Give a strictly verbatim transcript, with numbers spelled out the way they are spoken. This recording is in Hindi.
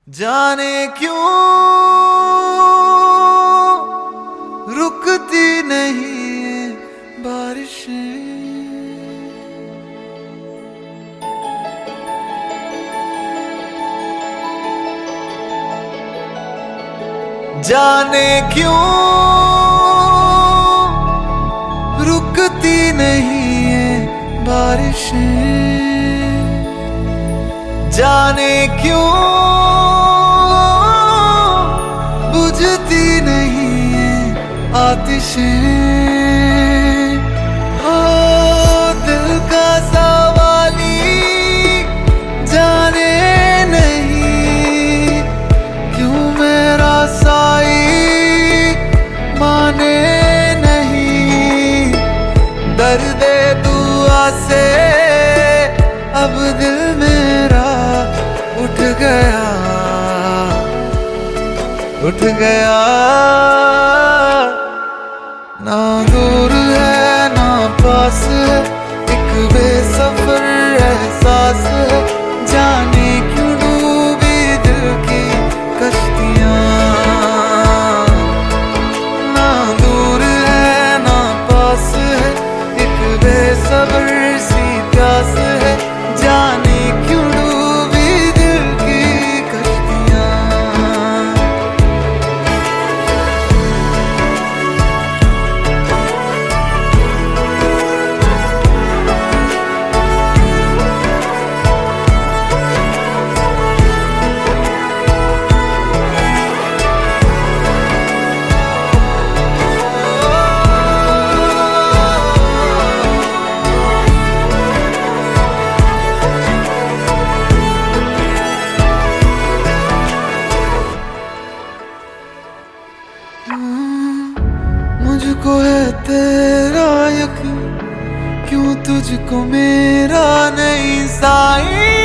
जाने क्यों रुकती नहीं बारिशें, जाने क्यों रुकती नहीं बारिशें, जाने क्यों बुझती नहीं आतिशें। हो दिल का सवाली जाने नहीं क्यों मेरा साई माने नहीं। दर्द दुआ से अब दिल मेरा उठ गया उठ गया। ना दूर है ना पास है, एक बेसफर एहसास है। जाने क्यों डूबी दिल की कश्तियां, ना दूर है ना पास है, एक बेसबर सी प्यास है। जाने क्यों डूबी दिल की कश्तियां। मुझको है तेरा यकीन, क्यों तुझको मेरा नहीं साईं।